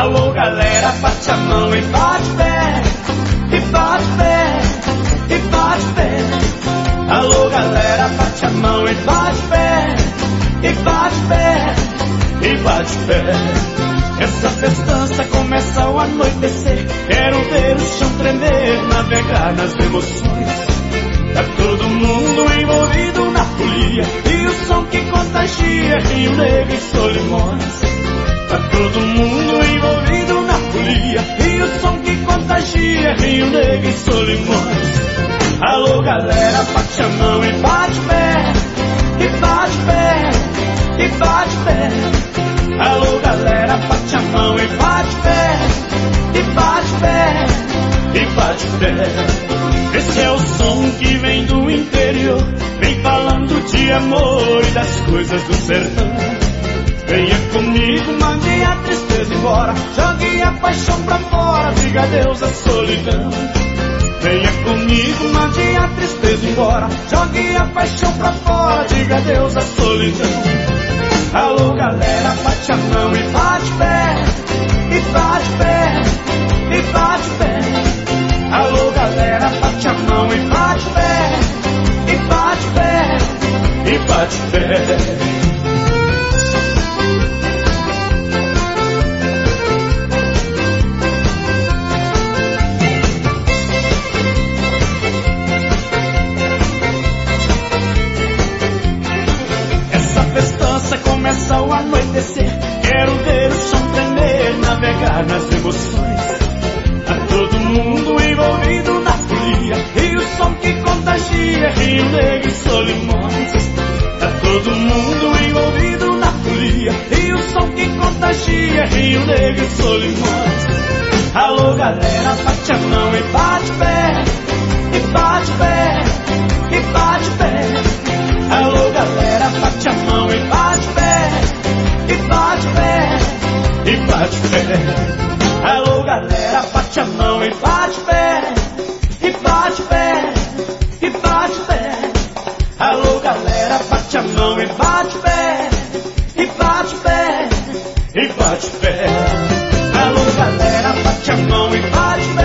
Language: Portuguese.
Alô galera, bate a mão e bate pé, e bate pé, e bate pé. Alô galera, bate a mão e bate pé, e bate pé, e bate pé. Essa festança começa ao anoitecer. Quero ver o chão tremer, navegar nas emoções. Tá todo mundo envolvido na folia, e o som que contagia Rio Negro e Solimões. Tá todo mundo envolvido na folia, e o som que contagia Rio Negro e Solimões. Alô galera, bate a mão e bate pé, e bate pé, e bate pé. Alô galera, bate a mão e bate pé, e bate pé, e bate pé. Esse é o som que vem do interior, vem falando de amor e das coisas do sertão. Venha comigo, mande a tristeza embora, jogue a paixão pra fora, diga adeus à solidão. Venha comigo, mande a tristeza embora, jogue a paixão pra fora, diga adeus à solidão. Alô galera, bate a mão e bate pé, e bate pé, e bate pé. Alô galera, bate a mão e bate pé, e bate pé, e bate pé. Começa ao anoitecer, quero ver o chão tremer, navegar nas emoções. Tá todo mundo envolvido na folia, e o som que contagia Rio Negro e Solimões. Tá todo mundo envolvido na folia, e o som que contagia Rio Negro e Solimões. Alô galera, bate a mão e bate pé, e bate pé, e bate pé. Alô galera, bate a mão e bate pé, e bate pé, e bate pé. Alô galera, bate a mão e bate pé, e bate pé, e bate pé. Alô galera, bate a mão e bate pé, e bate pé, e bate pé. Alô galera, bate a mão e bate pé.